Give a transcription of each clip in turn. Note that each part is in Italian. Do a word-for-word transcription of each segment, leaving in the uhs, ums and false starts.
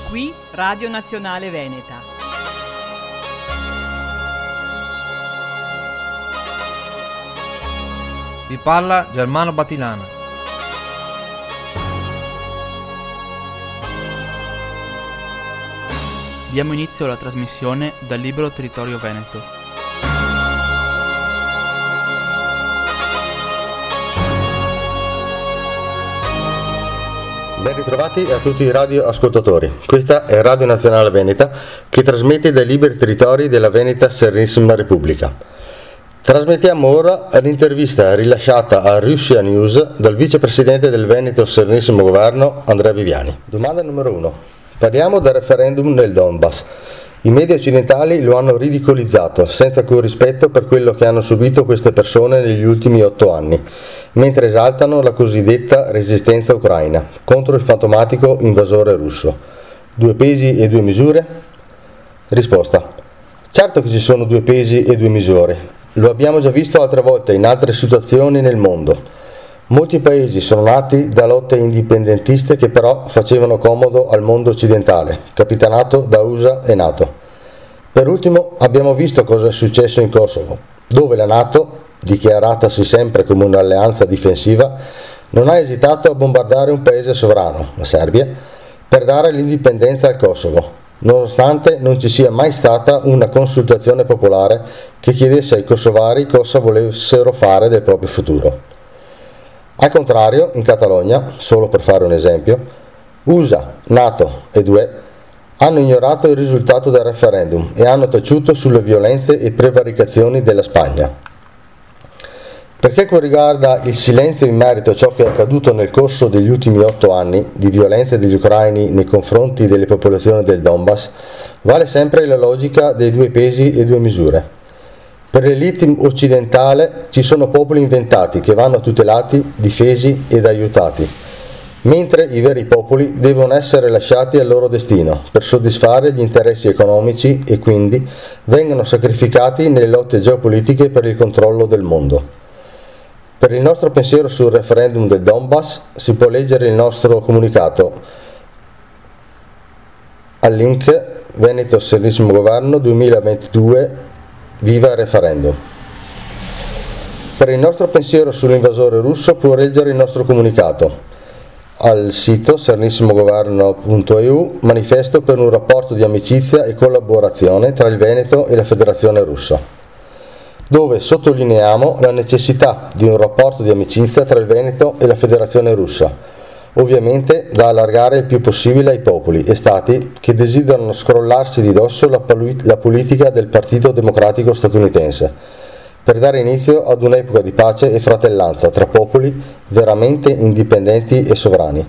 Qui Radio Nazionale Veneta. Vi parla Germano Batilana. Diamo inizio alla trasmissione dal Libero Territorio Veneto. Ben ritrovati a tutti i radioascoltatori. Questa è Radio Nazionale Veneta che trasmette dai liberi territori della Veneta Serenissima Repubblica. Trasmettiamo ora l'intervista rilasciata a Russia News dal vicepresidente del Veneto Serenissimo Governo Andrea Viviani. Domanda numero uno. Parliamo del referendum nel Donbass. I media occidentali lo hanno ridicolizzato senza alcun rispetto per quello che hanno subito queste persone negli ultimi otto anni, mentre esaltano la cosiddetta resistenza ucraina contro il fantomatico invasore russo. Due pesi e due misure? Risposta. Certo che ci sono due pesi e due misure. Lo abbiamo già visto altre volte in altre situazioni nel mondo. Molti paesi sono nati da lotte indipendentiste che però facevano comodo al mondo occidentale, capitanato da U S A e NATO. Per ultimo abbiamo visto cosa è successo in Kosovo, dove la NATO, dichiaratasi sempre come un'alleanza difensiva, non ha esitato a bombardare un paese sovrano, la Serbia, per dare l'indipendenza al Kosovo, nonostante non ci sia mai stata una consultazione popolare che chiedesse ai kosovari cosa volessero fare del proprio futuro. Al contrario, in Catalogna, solo per fare un esempio, U S A, NATO ed U E hanno ignorato il risultato del referendum e hanno taciuto sulle violenze e prevaricazioni della Spagna. Per quel riguarda il silenzio in merito a ciò che è accaduto nel corso degli ultimi otto anni di violenze degli ucraini nei confronti delle popolazioni del Donbass, vale sempre la logica dei due pesi e due misure. Per l'elite occidentale ci sono popoli inventati che vanno tutelati, difesi ed aiutati, mentre i veri popoli devono essere lasciati al loro destino per soddisfare gli interessi economici e quindi vengono sacrificati nelle lotte geopolitiche per il controllo del mondo. Per il nostro pensiero sul referendum del Donbass si può leggere il nostro comunicato al link Veneto Serenissimo Governo duemilaventidue. Viva il referendum. Per il nostro pensiero sull'invasore russo può leggere il nostro comunicato al sito serenissimogoverno punto e u, manifesto per un rapporto di amicizia e collaborazione tra il Veneto e la Federazione Russa, dove sottolineiamo la necessità di un rapporto di amicizia tra il Veneto e la Federazione Russa, ovviamente da allargare il più possibile ai popoli e stati che desiderano scrollarsi di dosso la, polit- la politica del Partito Democratico statunitense, per dare inizio ad un'epoca di pace e fratellanza tra popoli veramente indipendenti e sovrani.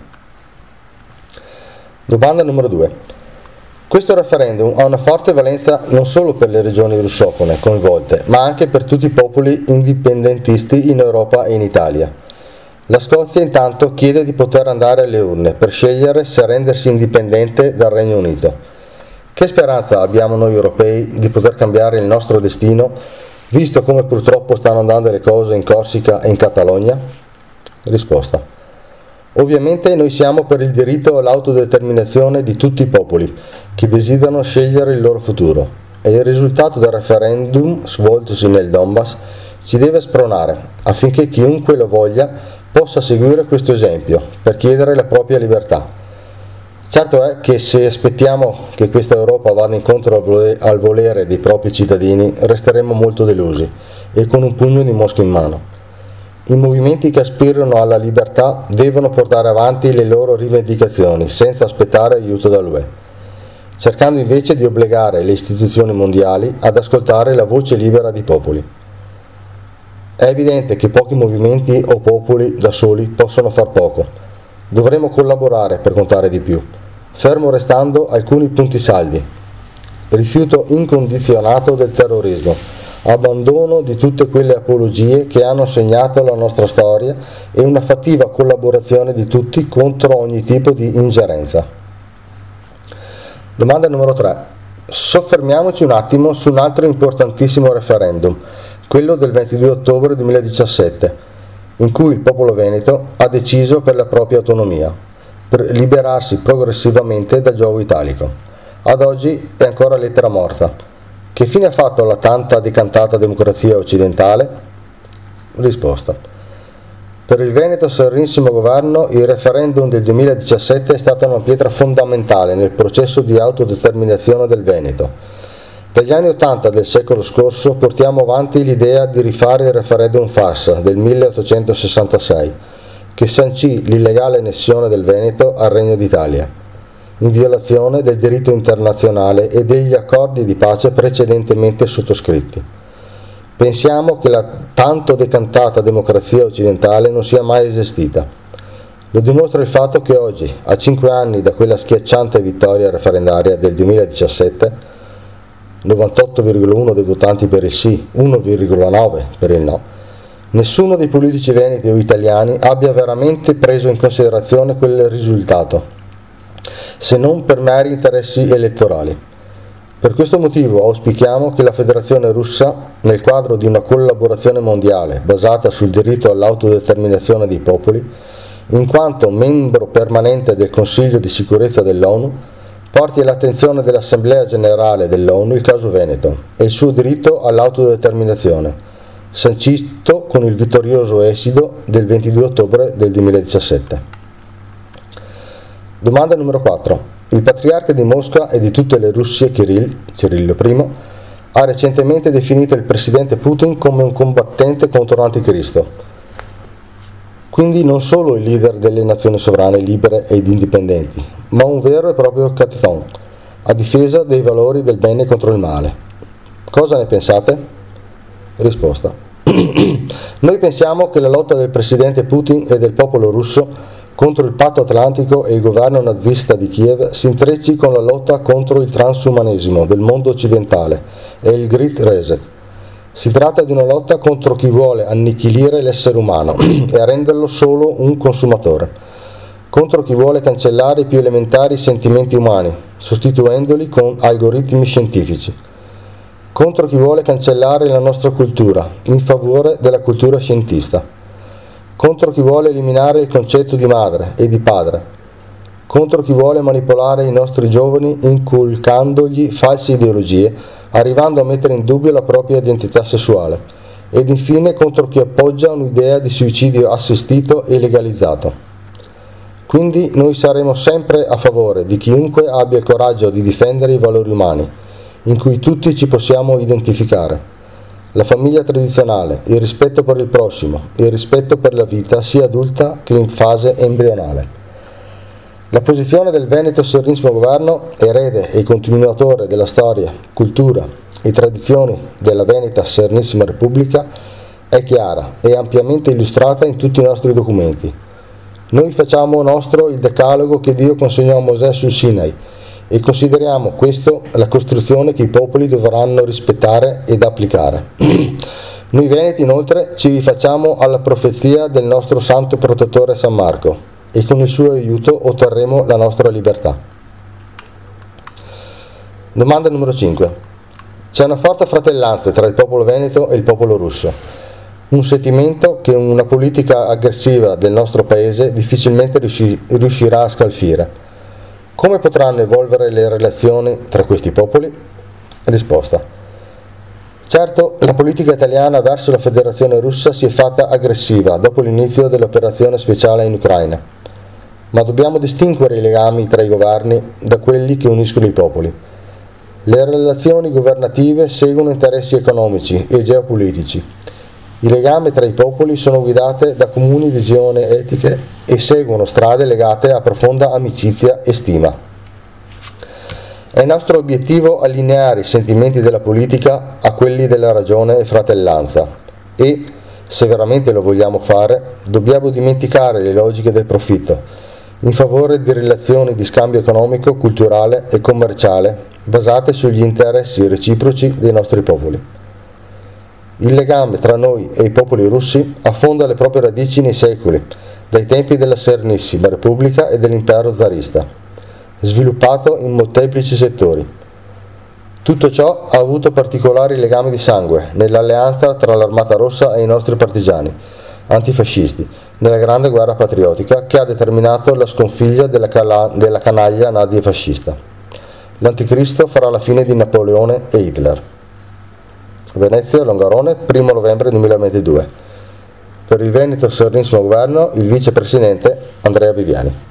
Domanda numero due. Questo referendum ha una forte valenza non solo per le regioni russofone coinvolte, ma anche per tutti i popoli indipendentisti in Europa e in Italia. La Scozia intanto chiede di poter andare alle urne per scegliere se rendersi indipendente dal Regno Unito. Che speranza abbiamo noi europei di poter cambiare il nostro destino, visto come purtroppo stanno andando le cose in Corsica e in Catalogna? Risposta. Ovviamente noi siamo per il diritto all'autodeterminazione di tutti i popoli che desiderano scegliere il loro futuro e il risultato del referendum svoltosi nel Donbass ci deve spronare affinché chiunque lo voglia possa seguire questo esempio per chiedere la propria libertà. Certo è che se aspettiamo che questa Europa vada incontro al volere dei propri cittadini resteremo molto delusi e con un pugno di mosche in mano. I movimenti che aspirano alla libertà devono portare avanti le loro rivendicazioni senza aspettare aiuto dall'U E, cercando invece di obbligare le istituzioni mondiali ad ascoltare la voce libera dei popoli. È evidente che pochi movimenti o popoli da soli possono far poco. Dovremo collaborare per contare di più, fermo restando alcuni punti saldi. Rifiuto incondizionato del terrorismo, abbandono di tutte quelle apologie che hanno segnato la nostra storia e una fattiva collaborazione di tutti contro ogni tipo di ingerenza. Domanda numero tre. Soffermiamoci un attimo su un altro importantissimo referendum, quello del ventidue ottobre duemiladiciassette, in cui il popolo veneto ha deciso per la propria autonomia. per liberarsi progressivamente dal giogo italico. Ad oggi è ancora lettera morta. Che fine ha fatto la tanta decantata democrazia occidentale? Risposta. Per il Veneto Serenissimo Governo il referendum del duemiladiciassette è stata una pietra fondamentale nel processo di autodeterminazione del Veneto. Dagli anni Ottanta del secolo scorso portiamo avanti l'idea di rifare il referendum farsa del milleottocentosessantasei, che sancì l'illegale annessione del Veneto al Regno d'Italia, in violazione del diritto internazionale e degli accordi di pace precedentemente sottoscritti. Pensiamo che la tanto decantata democrazia occidentale non sia mai esistita. Lo dimostra il fatto che oggi, a cinque anni da quella schiacciante vittoria referendaria del duemiladiciassette, novantotto virgola uno dei votanti per il sì, uno virgola nove per il no, nessuno dei politici veneti o italiani abbia veramente preso in considerazione quel risultato, se non per meri interessi elettorali. Per questo motivo auspichiamo che la Federazione Russa, nel quadro di una collaborazione mondiale basata sul diritto all'autodeterminazione dei popoli, in quanto membro permanente del Consiglio di sicurezza dell'ONU, porti all'attenzione dell'Assemblea Generale dell'ONU il caso Veneto e il suo diritto all'autodeterminazione, sancito con il vittorioso esito del ventidue ottobre del duemiladiciassette. Domanda numero quattro. Il patriarca di Mosca e di tutte le Russie, Kirill, Cirillo I, ha recentemente definito il presidente Putin come un combattente contro l'anticristo. Quindi non solo il leader delle nazioni sovrane libere ed indipendenti, ma un vero e proprio cateton, a difesa dei valori del bene contro il male. Cosa ne pensate? Risposta. Noi pensiamo che la lotta del presidente Putin e del popolo russo contro il patto atlantico e il governo nazista di Kiev si intrecci con la lotta contro il transumanesimo del mondo occidentale e il Great Reset. Si tratta di una lotta contro chi vuole annichilire l'essere umano e renderlo solo un consumatore, contro chi vuole cancellare i più elementari sentimenti umani, sostituendoli con algoritmi scientifici, contro chi vuole cancellare la nostra cultura in favore della cultura scientista, contro chi vuole eliminare il concetto di madre e di padre, contro chi vuole manipolare i nostri giovani inculcandogli false ideologie, arrivando a mettere in dubbio la propria identità sessuale, ed infine contro chi appoggia un'idea di suicidio assistito e legalizzato. Quindi noi saremo sempre a favore di chiunque abbia il coraggio di difendere i valori umani, in cui tutti ci possiamo identificare. La famiglia tradizionale, il rispetto per il prossimo, il rispetto per la vita sia adulta che in fase embrionale. La posizione del Veneto Serenissimo Governo, erede e continuatore della storia, cultura e tradizioni della Veneta Serenissima Repubblica, è chiara e ampiamente illustrata in tutti i nostri documenti. Noi facciamo nostro il decalogo che Dio consegnò a Mosè sul Sinai e consideriamo questo la costruzione che i popoli dovranno rispettare ed applicare. Noi Veneti inoltre ci rifacciamo alla profezia del nostro santo protettore San Marco e con il suo aiuto otterremo la nostra libertà. Domanda numero cinque. C'è una forte fratellanza tra il popolo veneto e il popolo russo, un sentimento che una politica aggressiva del nostro paese difficilmente riusci- riuscirà a scalfire. Come potranno evolvere le relazioni tra questi popoli? Risposta. Certo, la politica italiana verso la Federazione Russa si è fatta aggressiva dopo l'inizio dell'operazione speciale in Ucraina, ma dobbiamo distinguere i legami tra i governi da quelli che uniscono i popoli. Le relazioni governative seguono interessi economici e geopolitici. I legami tra i popoli sono guidate da comuni visioni etiche e seguono strade legate a profonda amicizia e stima. È nostro obiettivo allineare i sentimenti della politica a quelli della ragione e fratellanza e, se veramente lo vogliamo fare, dobbiamo dimenticare le logiche del profitto in favore di relazioni di scambio economico, culturale e commerciale basate sugli interessi reciproci dei nostri popoli. Il legame tra noi e i popoli russi affonda le proprie radici nei secoli, dai tempi della Serenissima Repubblica e dell'impero zarista, sviluppato in molteplici settori. Tutto ciò ha avuto particolari legami di sangue nell'alleanza tra l'Armata Rossa e i nostri partigiani, antifascisti nella grande guerra patriottica che ha determinato la sconfitta della, cala- della canaglia nazifascista. L'anticristo farà la fine di Napoleone e Hitler. Venezia, Longarone, primo novembre duemilaventidue. Per il Veneto Serenissimo Governo, il vicepresidente Andrea Viviani.